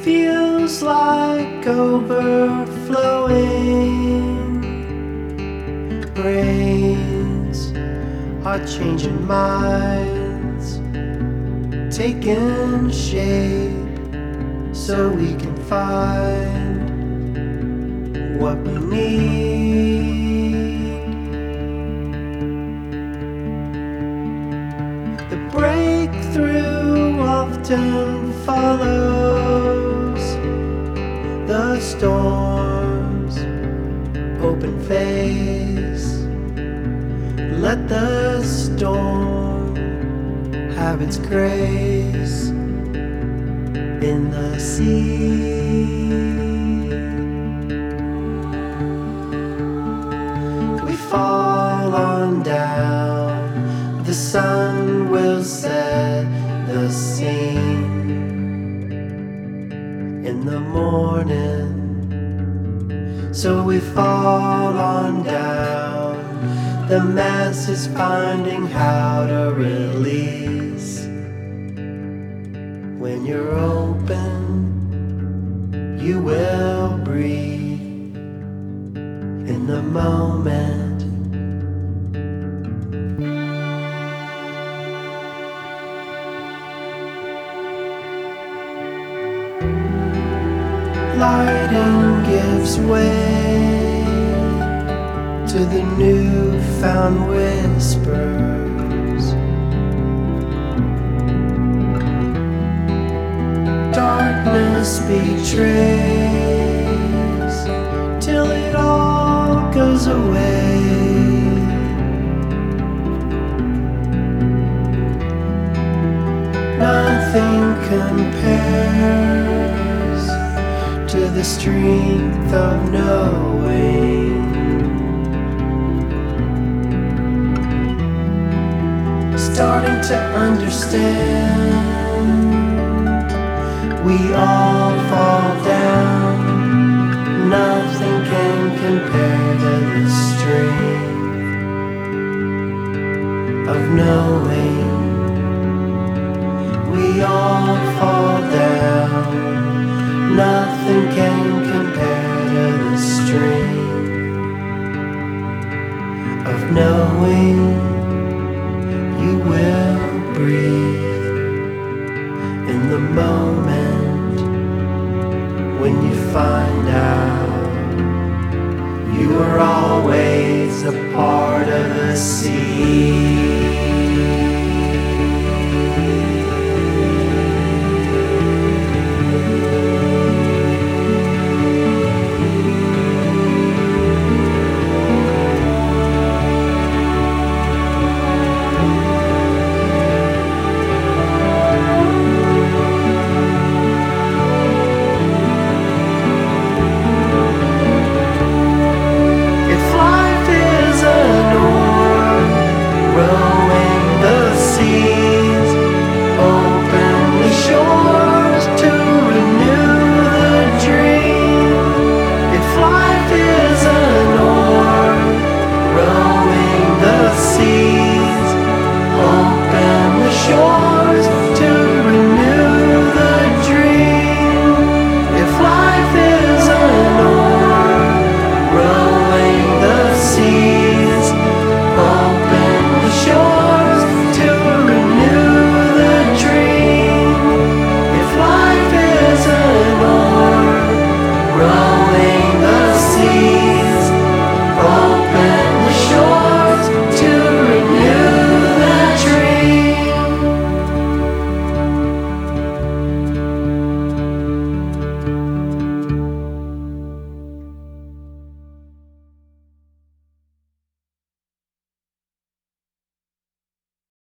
feels like overflowing. Brains are changing minds, taking shape so we can find what we need. The breakthrough often follows the storm's open face. Let the storm have its grace in the sea. We fall on down, the sun will set the scene in the morning. So we fall on down, the mass is finding how to release. When you're open, you will breathe in the moment. Lighting gives way to the newfound whispers. Darkness betrays till it all goes away. Nothing compares to the strength of knowing. Starting to understand, we all fall down. Nothing can compare to the strength of knowing. We all fall down. Nothing can compare to the strength of knowing you will breathe in the moment when you find out you are always a part of the sea.